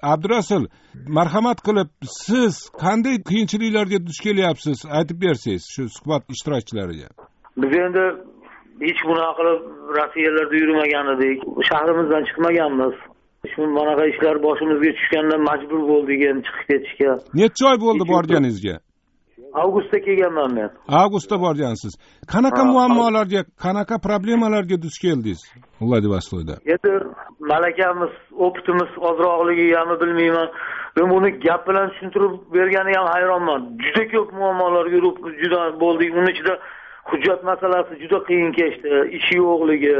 Abdurasul, marhamat qilib siz qanday qiyinchiliklarga duch kelyapsiz aytib bersangiz shu suhbat ishtirokchilariga. Biz endi hech bunaqa qilib Rossiyalarda yurmagan edik, shahrimizdan chiqmaganmiz. Shu bunaqa ishlar boshimizga tushganda majbur bo'ldik endi chiqib ketishga. Necha oy bo'ldi borganingizga? Avgustda kelganman men. Avgustda borgansiz. Qanaqa muammolarga, qanaqa problemalarga duch keldingiz Vladivostokda? Endi malakamiz, opitimiz ozroqligigami bilmayman. Men buni gap bilan tushuntirib berganiga ham hayronman. Juda ko'p muammolarga juda bo'ldik. Uning ichida hujjat masalasi juda qiyin kechdi. Ish yo'qligi,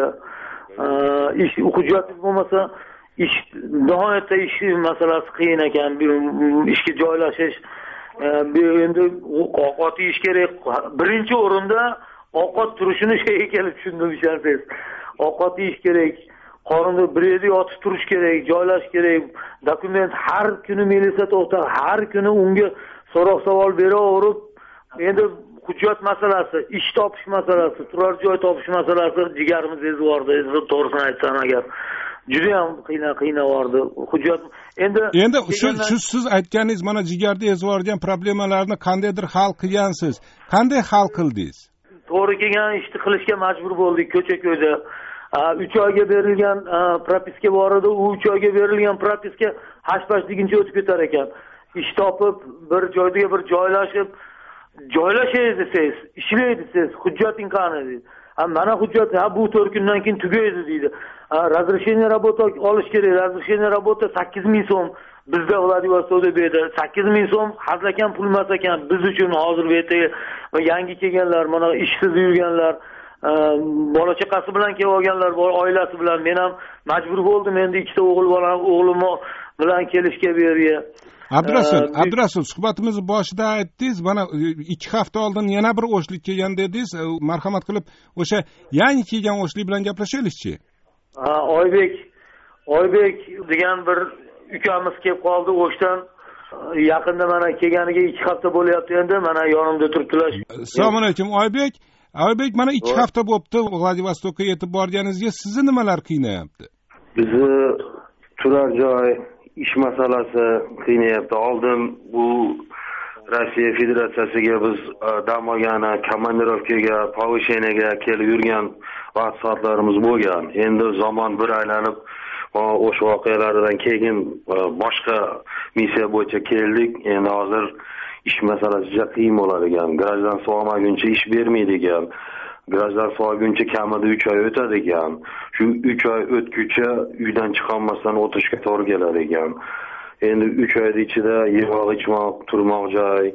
ish hujjat bo'lmasa ish nihoyatda ish masalasi qiyin ekan. Ishga joylashish endi ovqat yeyish kerak. Birinchi o'rinda ovqat turishini kelib tushundim ishonsangiz. Ovqat yeyish kerak, qorinda bir yerda yotib turish kerak, joylash kerak. Dokument har kuni militsiya to'xtab, har kuni unga so'roq savol beraverib, endi hujjat masalasi, ish topish masalasi, turar joy topish masalasi jigarimiz ezib yubordi. To'g'risini aytsam agar juda ham qiynavordi. Hujjat endi shu siz aytganingiz mana jigarda ezib yuborgan problemalarni qandaydir hal qilgansiz. Qanday hal qildingiz? To'g'ri kelgan ishni qilishga majbur bo'ldik ko'cha-ko'yda. 3 oyga berilgan propiska bor edi, u 3 oyga berilgan propiska hash-pash deguncha o'tib ketar ekan. Ish topib, bir joyga bir joylashay desangiz, ishlaydi desangiz, hujjating qani deydi. Mana hujjat bu 4 kundan keyin tugaydi deydi. Razрешение работать olish kerak. Razрешение работать 8000 so'm. Bizda Vladivostokda berdi. 8000 so'm hazlakan pul emas ekan biz uchun hozir bu yerda yangi kelganlar, mana ishsiz yurganlar, bola chaqasi bilan kelib olganlar bor, oilasi bilan. Men ham majbur bo'ldim endi ikkita o'g'lim bilan kelishga bu yerga. Abdurasul, suhbatimizni boshida aytdingiz, mana 2 hafta oldin yana bir o'shlik kelgan dedingiz. Marhamat qilib o'sha yangi kelgan o'shlik bilan gaplashaylikchi. Oybek degan bir ukamiz kelib qoldi o'shdan. Yaqinda mana kelganiga 2 hafta bo'lyapti endi, mana yonimda turibdilar. Assalomu alaykum Oybek, mana 2 hafta bo'pti Vladivostokka yetib borganingizga. Sizni nimalar qiynayapti? Bizni turar joy, ish masalasi qiynayapti. Oldin bu Rossiya Federatsiyasiga biz dam olgani, komandirovkaga, повышениyaga kelib yurgan vaqt soatlarimiz bo'lgan. Endi zamon bir aylanib, o'sha voqealardan keyin boshqa missiya bo'yicha keldik. Endi hozir ish masalasi juda qiyin bo'lar ekan. Grajdanstvo olmaguncha ish bermaydi ekan. Grajdanstvo olguncha kamida 3 oy o'tadi ekan. Shu 3 oy o'tguncha uydan chiqolmasdan o'tirishga to'g'ri kelar ekan. Endi 3 oyning ichida yemoq, ichmoq, turmoq joy,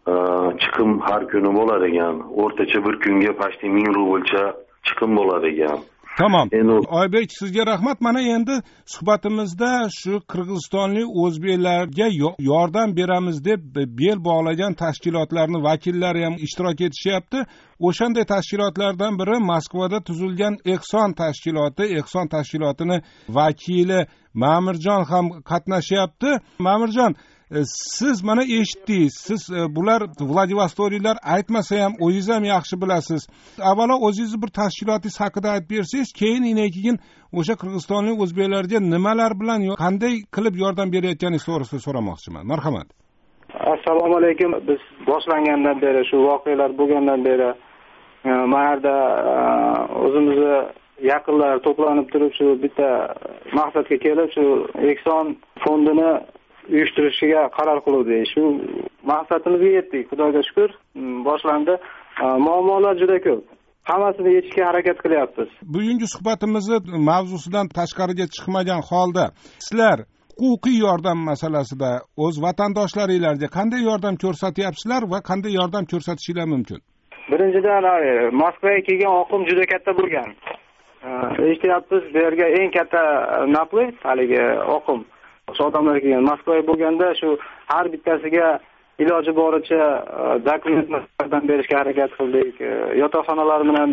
chiqim har kuni bo'lar ekan. O'rtacha bir kunga почти 1000 rublcha chiqim bo'lar ekan. Tamam. Oybek, sizga rahmat. Mana endi suhbatimizda shu qirg'izistonlik o'zbeklarga yordam beramiz deb bel bog'lagan tashkilotlarning vakillari ham ishtirok etishyapti. O'shanday tashkilotlardan biri Moskvada tuzilgan Ehson tashkiloti. Ehson tashkilotining vakili Ma'mirjon ham qatnashyapti. Ma'mirjon, siz mana eshitdingiz. Siz bular Vladivostokliklar aytmasa ham o'zingiz ham yaxshi bilasiz. Avvalo o'zingiz bir tashkilotingiz haqida aytib bersangiz, keyin keyin o'sha qirg'izistonlik o'zbeklarga nimalar bilan qanday qilib yordam berayotganingiz to'g'risida so'ramoqchiman. Marhamat. Assalomu alaykum. Biz boshlangandan beri, shu voqealar bo'lgandan beri mana yerda o'zimizni yaqinlar to'planib turib, shu bitta maqsadga kelib, shu Ehson fondini uyushtirishiga qaror qildik. Shu maqsadimizga yetdik. Xudoga shukr, boshlandi. Muammolar juda ko'p. Hammasini yechishga harakat qilyapmiz. Bugungi suhbatimizni mavzusidan tashqariga chiqmagan holda sizlar huquqiy yordam masalasida o'z vatandoshlaringizga qanday yordam ko'rsatyapsizlar va qanday yordam ko'rsatishingiz mumkin? Birinchidan, Moskvaga kelgan oqim juda katta bo'lgan. Eshityapmiz, bu yerga eng katta naplov haligi oqim. O'sha odamlar kelgan. Moskvaga bo'lganda shu har bittasiga iloji boricha dokumentlardan berishga harakat qildik. Yotoqxonalar bilan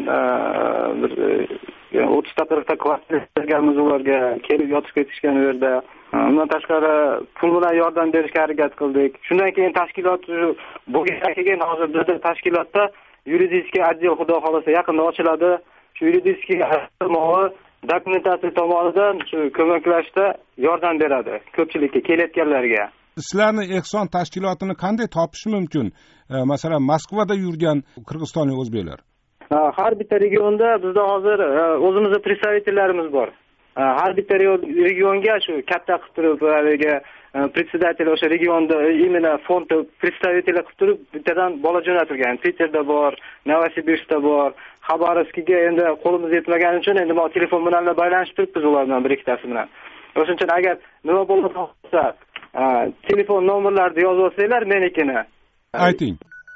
30 ta kvartira berganmiz ularga, kelib yotib ketishgan u yerda. Undan tashqari pul bilan yordam berishga harakat qildik. Shundan keyin tashkilot bo'lgan keyin hozir bizda tashkilotda yuridiskiy отдел xudo xolasa yaqinda ochiladi. Shu yuridiskiy dokumentatsiya tomonidan shu ko'maklashda yordam beradi ko'pchilikka kelayotganlarga. Sizlarni ehson tashkilotini qanday topish mumkin? Masalan, Moskvada yurgan qirg'izistonlik o'zbeklar. Har bitta regionda bizda hozir o'zimizning представительlarimiz bor. Har bitta regionga shu katta qilib turib, haligi председатель o'sha regionda именно fond представитель qilib turib bittadan bola jo'natilgan. Peterda bor, Novosibirskda bor, Xabarovskga endi qo'limiz yetmagani uchun endi men telefon bilan baylanishib turibmiz ulardan bir ikkitasi bilan. O'shuning uchun agar nima bo'lsa, telefon nomerlarini yozib olsanglar menikini. Ayting.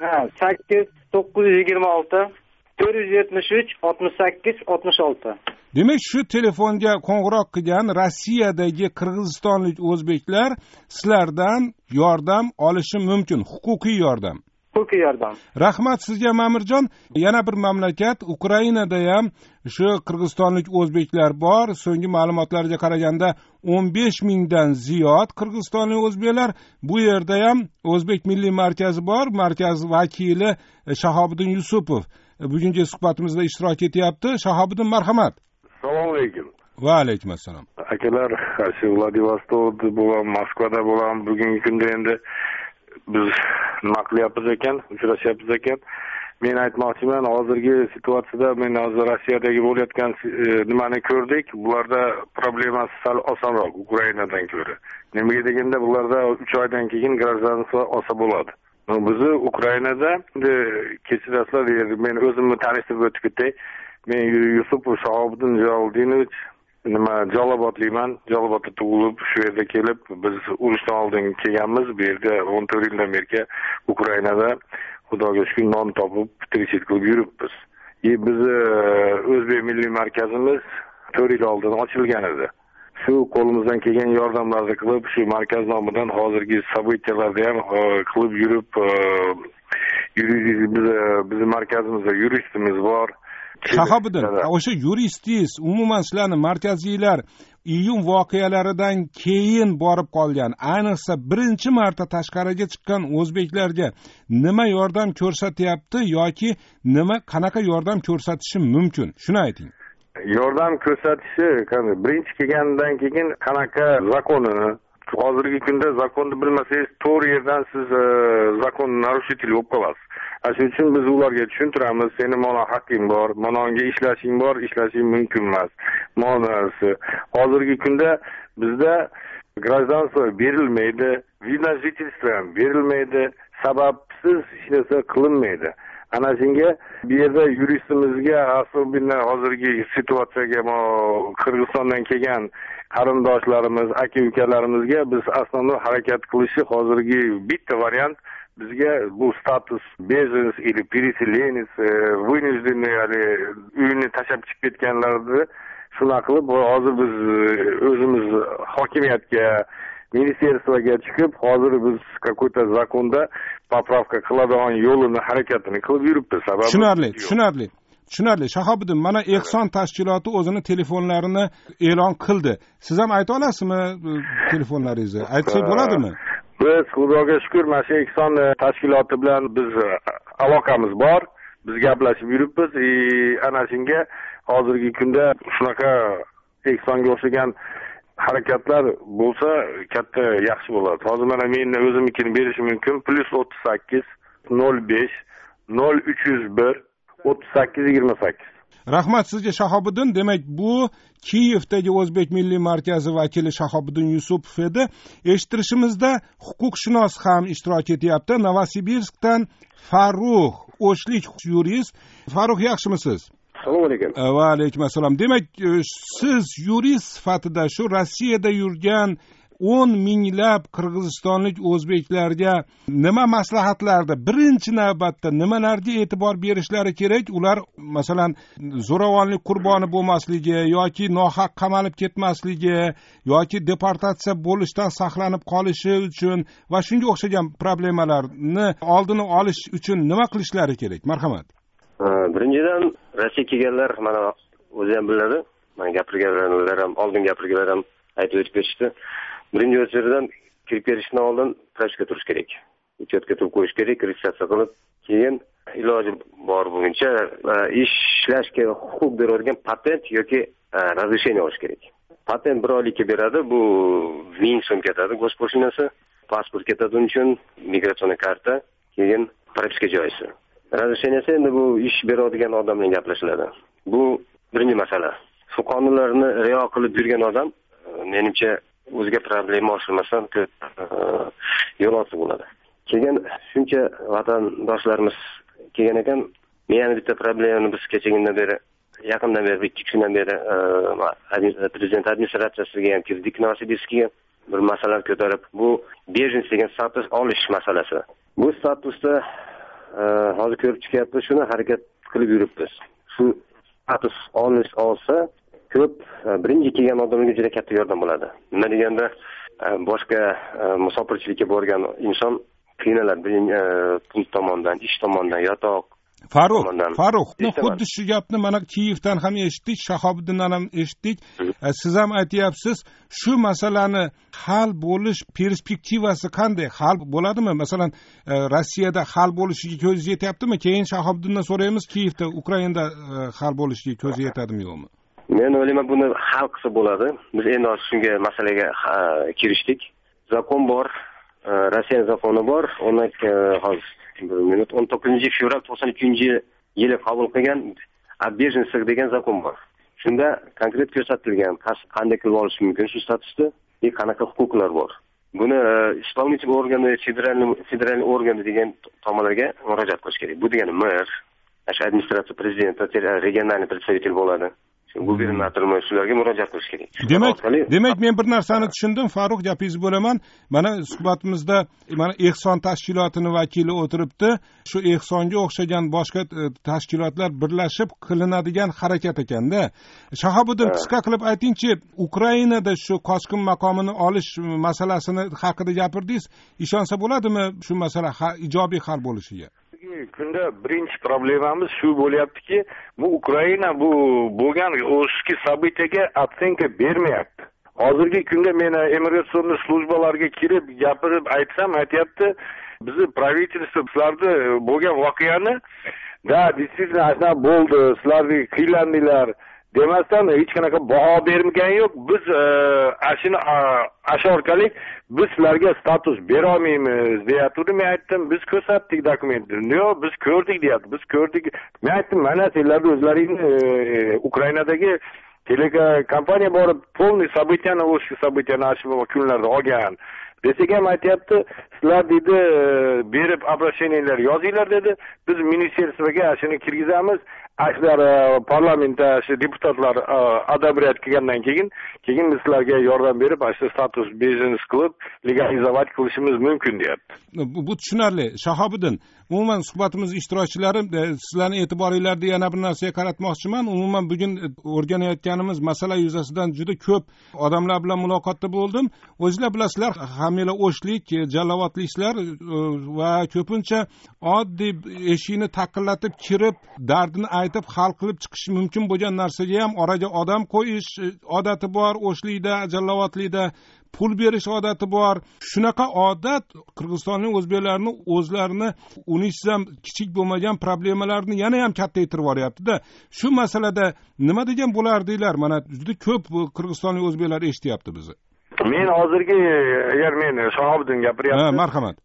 8-926 473 68 66. Demak, shu telefonga qo'ng'iroq qilgan Rossiyadagi qirg'izistonlik o'zbeklar sizlardan yordam olishi mumkin, huquqiy yordam. Huquqiy yordam. Rahmat sizga Ma'murjon. Yana bir mamlakat Ukrainada ham shu qirg'izistonlik o'zbeklar bor. So'nggi ma'lumotlarga qaraganda 15 mingdan ziyod qirg'izistonlik o'zbeklar. Bu yerda ham O'zbek milliy markazi bor. Markaz vakili Shahobiddin Yusupov bugungi suhbatimizda ishtirok etyapti. Shahobiddin, marhamat. Assalomu alaykum. Va alaykum assalom. Akalar, shu Vladivostokda bo'lam, Moskvada bo'lam. Bugungi kunda endi biz nima qilyapmiz ekan, uchrashyapmiz ekan. Men aytmoqchiman, hozirgi situatsiyada men hozir Rossiyadagi bo'layotgan nimani ko'rdik. Bularda problemasi sal osonroq Ukrainadan ko'ra. Nimaga deganda bularda 3 oydan keyin gражданство olsa bo'ladi. Bizni Ukrainada kechirasizlar, men o'zimni tanishtirib o'tib ketay. Men Yusupov Shahobiddin Jalolinovich, Jalobodliman. Jalobodda tug'ilib, shu yerda kelib, biz urushdan oldin kelganmiz. Bu yerda 14 yildan beri Ukrainada Xudoga shukr non topib, tirikchilik qilib yuribmiz. Biz O'zbek milliy markazimiz 4 yil oldin ochilgan edi. Shu qo'limizdan kelgan yordamlarni qilib, shu markaz nomidan hozirgi sabityalarda ham qilib yurib, biz markazimizda yuristimiz bor. Shahobiddin, o'sha yuristingiz, umuman sizlarning markaziylar iyun voqealaridan keyin borib qolgan, ayniqsa birinchi marta tashqariga chiqqan o'zbeklarga nima yordam ko'rsatyapti yoki qanaqa yordam ko'rsatishi mumkin? Shuni ayting. Yordam ko'rsatishi, birinchi kelgandan keyin qanaqa zakonini, hozirgi kunda zakonni bilmasangiz, to'g'ri yerdan siz zakon narушитель bo'lib qolasiz. Shuning uchun biz ularga tushuntiramiz, seni mana haqqing bor, manonga ishlashing bor, ishlashing mumkin emas. Manasi hozirgi kunda bizda гражданство berilmaydi, vид на жительство ham berilmaydi, sababsiz hech narsa qilinmaydi. Ana shunga bu yerda yuristimizga aslida hozirgi situatsiyaga Qirg'izistondan kelgan qarindoshlarimiz, aka-ukalarimizga biz aslida harakat qilishi hozirgi bitta variant bizga bu status беженец или переселенец, вынужденный uyini tashlab chiqib ketganlarni shuna qilib hozir biz o'zimiz hokimiyatga, ministerstvoga chiqib, hozir biz какой-то zakonda поправка qiladigan yo'lini harakatini qilib yuribmiz. Sababi Tushunarli. Shahobiddin, mana ehson tashkiloti o'zini telefonlarini e'lon qildi. Siz ham ayta olasizmi telefonlaringizni? Aytsak bo'ladimi? Biz Xudoga shukr, mana shu ehson tashkiloti bilan biz aloqamiz bor. Biz gaplashib yuribmiz. Ana shunga hozirgi kunda shunaqa ehsonga o'xshagan harakatlar bo'lsa katta yaxshi bo'ladi. Hozir mana men o'zimnikini berishim mumkin. +38 05 0301 3828. Rahmat sizga Shahobiddin. Demak, bu Kiyevdagi O'zbek milliy markazi vakili Shahobiddin Yusupov edi. Eshittirishimizda huquqshunos ham ishtirok etyapti. Novosibirskdan Farruh O'shlik yurist. Farruh, yaxshimisiz? Assalomu alaykum. Va alaykum assalom. Demak, siz yurist sifatida shu Rossiyada yurgan 10 minglab qirg'izistonlik o'zbeklarga nima maslahatlarda, birinchi navbatda nimalarga e'tibor berishlari kerak? Ular masalan zo'ravonlik qurboni bo'lmasligi yoki nohaq qamalib ketmasligi yoki deportatsiya bo'lishdan saqlanib qolishi uchun va shunga o'xshagan problemalarni oldini olish uchun nima qilishlari kerak? Marhamat. Birinchidan Rossiya kelganlar mana o'zi ham biladi. Men gapirganlar ham, oldin gapirganlar ham aytib o'tib ketishdi. Birinchi o'rindan kirib kelishdan oldin propiska turish kerak. Uchetga turib qo'yish kerak, registratsiya qilib, keyin iloji bor bo'lguncha ishlashga huquq beradigan patent yoki разрешение olish kerak. Patent 1 oylikka beradi, bu 1000 so'm ketadi go'shtposhinasi, pasport ketadi uning uchun, migratsion karta, keyin propiska joyisi. Razresheniyasi endi bu ish beradigan odam bilan gaplashiladi. Bu birinchi masala. Shu qonunlarni rioya qilib yurgan odam menimcha o'ziga problema oshirmasdan ko'p yo'l olsa bo'ladi. Keyin shuncha vatandoshlarimiz kelgan ekan, meni bitta problemani biz kechagindan beri, yaqindan beri, 2 kundan beri prezident administratsiyasiga ham kirdik, Novosibirskga bir masalalar ko'tarib, bu bejens degan status olish masalasi. Bu statusda hozir ko'rib chiqyapmiz, shuni harakat qilib yuribmiz. Shu status olsa ko'p birinchi kelgan odamlarga juda katta yordam bo'ladi. Nima deganda boshqa musofirchilikka borgan inson qiynaladi, pul tomondan, ish tomondan, yotoq. Farruh, xuddi shu gapni mana Kiyevdan ham eshitdik, Shahobiddindan ham eshitdik. Siz ham aytyapsiz, shu masalani hal bo'lish perspektivasi qanday? Hal bo'ladimi? Masalan, Rossiyada hal bo'lishiga ko'z yetyaptimi? Keyin Shahobiddindan so'raymiz, Kiyevda, Ukrainada hal bo'lishiga ko'z yetadimi yo'qmi? Men o'ylayman, buni hal qilsa bo'ladi. Biz endi shunga masalaga kirishdik. Zakon bor, Rossiya zakoni bor. Uni hozir 19-fevral 92-yili qabul qilgan bejenslik degan zakon bor. Shunda konkret ko'rsatilgan qanday qilib olish mumkin shu statusda va qanaqa huquqlar bor. Buni исполнительный органы, federal organ degan tomonlarga murojaat qilish kerak. Bu degani mer, administratsiya prezidenti, regional представитель bo'ladi. Gubernator shularga murojaat qilish kerak. Demak, men bir narsani tushundim, Farruh, gapingizni bo'laman. Mana suhbatimizda mana Ehson tashkilotini vakili o'tiribdi. Shu Ehsonga o'xshagan boshqa tashkilotlar birlashib qilinadigan harakat ekanda. Shahobiddin, qisqa qilib aytingchi, Ukrainada shu qochqin maqomini olish masalasini haqida gapirdingiz. Ishonsa bo'ladimi shu masala ijobiy hal bo'lishiga? Kunda birinchi problemamiz shu bo'lyaptiki, bu Ukraina bu bo'lgan o'shki sabitiyaga ocenka bermayapti. Hozirgi kunda men immigratsiyon slujbalariga kirib gapirib aytyapti, bizni правительство sizlarni bo'lgan voqeani действительно ashna bo'ldi, sizlarni qiylandinglar demasdan hech qanaqa baho bermagan yo'q. Biz asha orqali biz sizlarga status bera olmaymiz deyapti. Men aytdim, biz ko'rsatdik dokumentni. Yo'q, biz ko'rdik deyapti. Biz ko'rdik. Men aytdim, mana sizlarni o'zlaringni Ukrainadagi telekompaniya borib полный событияni o'sha событияni shu kunlarda olgan. Desak ham aytyapti, sizlar dedi berib обращениялар yozinglar dedi. Biz ministerstvoga shuni kirgizamiz. Ashlar parlamentda shu deputatlar одобрять qilgandan keyin biz sizlarga yordam berib, shu status biznes qilib legalizovat qilishimiz mumkin deyapti. Bu tushunarli. Shahobiddin, umuman suhbatimiz ishtirokchilari, sizlarning e'tiboringlarni yana bir narsaga qaratmoqchiman. Umuman bugun o'rganayotganimiz masala yuzasidan juda ko'p odamlar bilan muloqotda bo'ldim. O'zinglar bilasizlar, hamila o'shlik, jalovatliklar va ko'pincha oddiy eshikni taqillatib kirib, dardini aytib hal qilib chiqish mumkin bo'lgan narsaga ham oraga odam qo'yish odati bor, o'shlikda, jalovatlikda pul berish odati bor. Shunaqa odat Qirg'izistonning o'zbeklarni o'zlarini unisiz ham kichik bo'lmagan problemalarni yana ham kattaytirib yuboryapti-da. Shu masalada nima degan bo'lardinglar? Mana juda ko'p Qirg'izistonlik o'zbeklar eshityapti bizni. Men hozirgi, agar men Shahobiddin gapiryapman. Marhamat.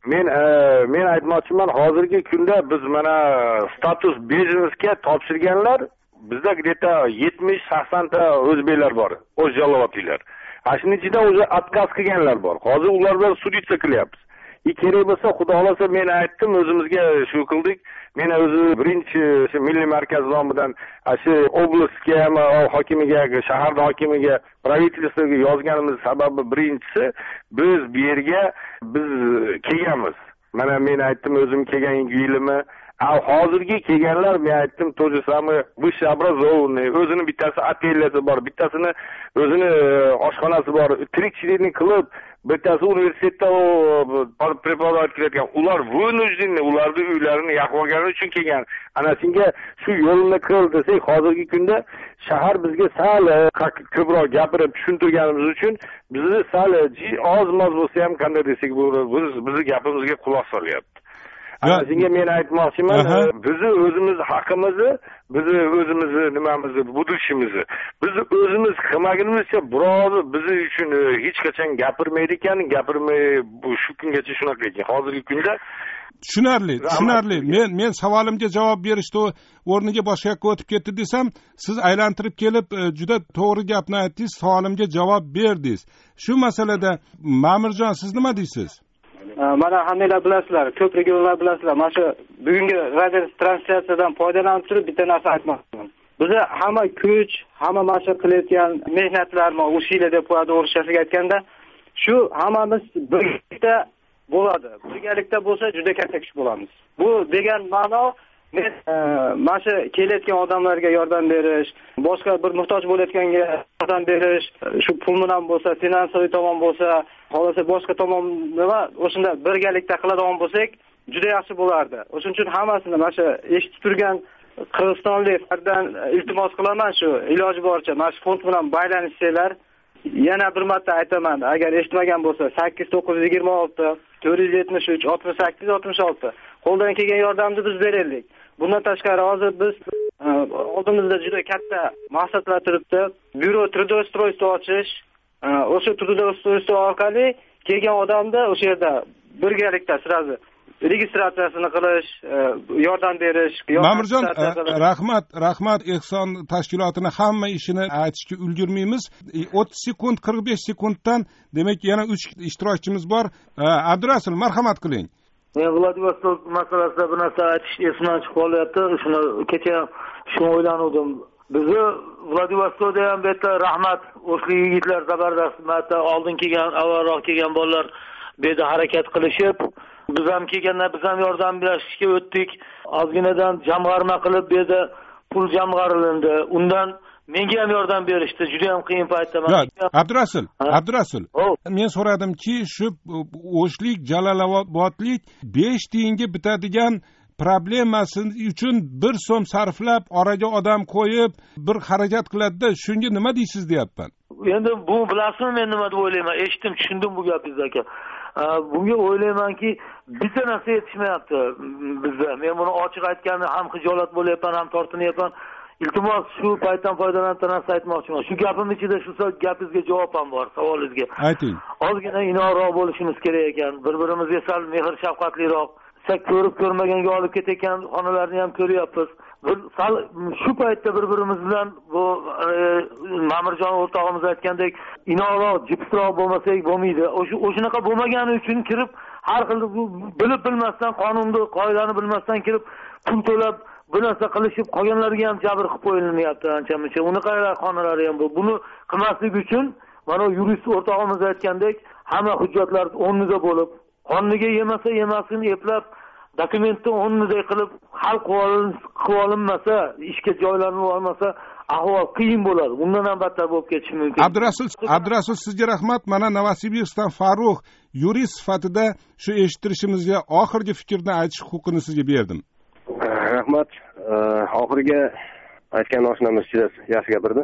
Men aytmoqchiman, hozirgi kunda biz mana status biznesga topshirganlar bizda где-то 70-80 ta o'zbeklar bor, o'z jalovatlilar. Shuning ichida o'zi отказ qilganlar bor. Hozir ular bilan suditsa qilyapmiz. Kerak bo'lsa, xudo xolasa men aytdim, o'zimizga shu qildik. Men o'zi birinchi shu milliy markaz nomidan shu oblastga ham hokimiga, shahar hokimiga, правительствоga yozganimiz sababi birinchisi biz bu yerga biz kelganmiz. Mana men aytdim, o'zim kelgan yilimi hozirgi kelganlar, men aytdim, to же самое высшее образованный, o'zini bittasi atelyasi bor, bittasini o'zini oshxonasi bor, tirikchilikni qilib, bittasi universitetda prepodavать qilayotgan. Ular vынуждены, ularni uylarini yoqib olgani uchun kelgan. Ana shunga shu yo'lni qil desak, hozirgi kunda shahar bizga sal ko'proq gapirib tushuntirganimiz uchun bizni sal oz-moz bo'lsa ham qanday desak, bizni gapimizga quloq solyapti. shunga men aytmoqchiman, bizni o'zimiz haqimizni, bizni o'zimizni nimamizni, budishimizni biz o'zimiz qilmagunimizcha birovi biz uchun hech qachon gapirmaydi ekan, gapirmay bu shu kungacha shunaqa ekan. Hozirgi kunda tushunarli. Men savolimga javob berishdi, o'rniga boshqa yoqqa o'tib ketdi desam, siz aylantirib kelib juda to'g'ri gapni aytdingiz, savolimga javob berdingiz. Shu masalada Ma'murjon, siz nima deysiz? Mana hammanglar bilasizlar, ko'p regionlar bilasizlar. Mana shu bugungi radio translyatsiyadan foydalanib turib bitta narsa aytmoqchiman. Biza hamma kuch, hamma mashq qilayotgan mehnatlarni o'sha yil deb qo'yadi o'rishasiga aytganda, shu hammamiz birgalikda bo'ladi. Birgalikda bo'lsa juda katta kuch bo'lamiz. Bu degan ma'no men mana shu kelayotgan odamlarga yordam berish, boshqa bir muhtoj bo'layotganga yordam berish, shu pul bilan bo'lsa, finansiy tomon bo'lsa, xohlasa boshqa tomon nima, o'shunda birgalikda qiladigan bo'lsak, juda yaxshi bo'lardi. O'shuning uchun hammasini mana shu eshitib turgan qirg'izistonliklardan iltimos qilaman, shu iloji boricha mana shu fond bilan baylanishsanglar. Yana bir marta aytaman, agar eshitmagan bo'lsa 8926 473 68 66 qo'ldan kelgan yordamni biz beraylik. Bundan tashqari hozir biz oldimizda juda katta maqsadlar turibdi. Byuro trudostroystvo ochish, o'sha trudostroystvo orqali kelgan odamni o'sha yerda birgalikda sirazi registratsiyasini qilish, yordam berish. Ma'murjon, rahmat. Ehson tashkilotini hamma ishini aytishga ulgurmaymiz. 30 sekund, 45 sekunddan demak yana 3 ishtirokchimiz bor. Abdurasul, marhamat qiling. Men Vladivostok masalasida bir narsa aytish esimdan chiqib qolyapti. Shuni kecha shuni o'ylanuvdim. Bizni Vladivostokda ham bu yerda rahmat, o'sha yigitlar zabardast, marta oldin kelgan, avvalroq kelgan bolalar bu yerda harakat qilishib, biz ham kelganda biz ham yordam berishga o'tdik. Ozginadan jamg'arma qilib bu yerda pul jamg'arildi. Undan menga ham yordam berishdi. Juda ham qiyin paytda. Abdurasul. Men so'radimki, shu O'shlik, Jalolobodlik 5 tiyinga bitadigan problemasi uchun 1 so'm sarflab, oraga odam qo'yib, bir xarajat qiladi-da, shunga nima deysiz deyapman. Endi bu bilasizmi men nima deb o'ylayman? Eshitdim, tushundim bu gapingizni aka. Bunga o'ylaymanki, bitta narsa yetishmayapti bizda. Men buni ochiq aytganda ham xijolat bo'layapman, ham tortinyapman. Iltimos shu paytdan foydalanib narsa aytmoqchiman. Shu gapim ichida shu gapingizga javob ham bor, savolingizga. Ayting. Ozgina inoqroq bo'lishimiz kerak ekan. Bir-birimizga sal mehr shafqatliroq, ko'rib ko'rmaganga olib ketayotgan xonalarni ham ko'ryapmiz. Sal shu paytda bir-birimiz bilan bu Ma'murjon o'rtog'imiz aytgandek inoqroq, jipsroq bo'lmasak bo'lmaydi. O'shunaqa bo'lmagani uchun kirib har xil bilib bilmasdan, qonunni, qoidani bilmasdan kirib pul to'lab bu narsa qilishib qolganlarga ham jabr qilib qo'yilinyapti ancha-muncha. Unaqa xonalari ham bu. Buni qilmaslik uchun mana yurist o'rtog'imiz aytgandek, hamma hujjatlar o'rnida bo'lib, qonuniga yemasini eplab, dokumentni o'rniday qilib hal qilib olinmasa, ishga joylanib olmasa, ahvol qiyin bo'ladi. Bundan ham battar bo'lib ketishi mumkin. Abdurasul, sizga rahmat. Mana Novosibirskdan Farruh yurist sifatida shu eshittirishimizga oxirgi fikrni aytish huquqini sizga berdim. Rahmat. Oxirgi aytgan oshnamiz juda yaxshi gapirdi.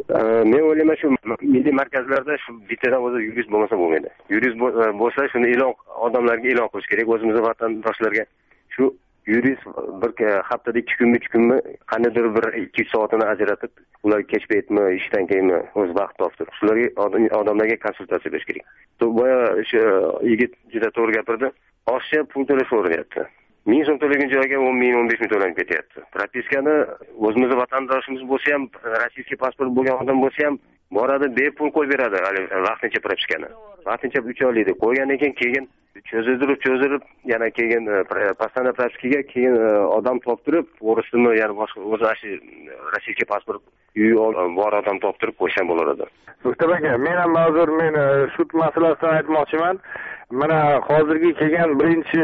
Men o'ylayman, shu milliy markazlarda shu bittadan o'zi yurist bo'lmasa bo'lmaydi. Yurist bo'lsa shuni odamlarga e'lon qilish kerak, o'zimizning vatandoshlarga. Shu yurist bir haftada 2 kunmi qanday bir 2 soatini ajratib, ular kech paytmi, ishdan keyinmi o'z vaqt topib, shularga odamlarga konsultatsiya berish kerak. Boya o'sha yigit juda to'g'ri gapirdi. Oshcha pul to'lash o'rnayapti. 1000 so'm to'lagan joyga 10 ming, 15 ming to'lanib ketyapti. Propiskani o'zimizning vatandoshimiz bo'lsa ham, rossiy pasport bo'lgan odam bo'lsa ham boradi, bepul qo'yib beradi, vaqtincha propiskani. Vaqtincha 3 oylik qo'ygandan keyin cho'zdirib, yana keyin постоянный propiskaga keyin odam toptirib, o'risimi, ya'ni boshqa o'zi rossiy pasport uyi bor odam toptirib qo'ysa bo'lardi. Mustafa aka, men ham ma'zur, men sud masalasidan aytmoqchiman. Mana hozirgi kelgan birinchi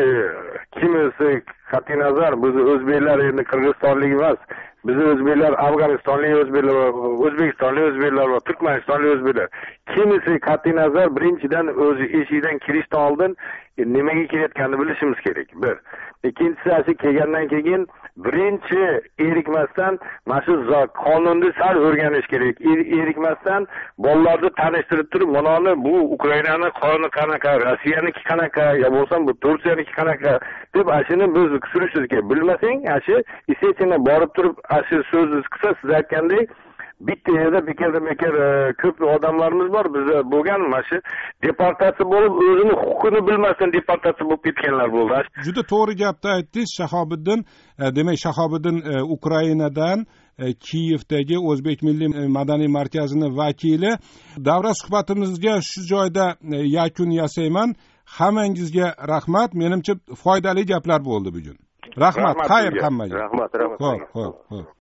kimisi qat'iy nazar biz o'zbeklar endi qirg'izistonlik emas. Biz o'zbeklar Afg'onistonlik o'zbeklar, O'zbekistonlik o'zbeklar va Turkmanistonlik o'zbeklar. Kimisi qat'iy nazar birinchidan o'zi eshigidan kirishdan oldin nimaga kelayotganini bilishimiz kerak. Bir. Ikkinchisi kelgandan keyin birinchi erikmasdan mana shu qonunni sal o'rganish kerak. Erikmasdan bolalarni tanishtirib turib, mana bu Ukrainani qonuni qanaqa, Rossiyaniki qanaqa, yo bo'lsam bu Turkiyaniki qanaqa deb ashuni biz surishimiz kerak. Bilmasang, ashi естественно borib turib ashi so'zni qilsa, siz aytgandek bitta yerda bekar ko'p odamlarimiz bor. Bizda bo'lgan mana shu deportatsiya bo'lib, o'zini huquqini bilmasdan deportatsiya bo'lib ketganlar bo'ldi. Juda to'g'ri gapni aytdingiz Shahobiddin. Demak, Shahobiddin Ukrainadan Kiyevdagi O'zbek milliy madaniy markazining vakili. Davra suhbatimizga shu joyda yakun yasayman. Hammangizga rahmat. Menimcha foydali gaplar bo'ldi bugun. Rahmat, xayr hammaga. Rahmat. Xo'p.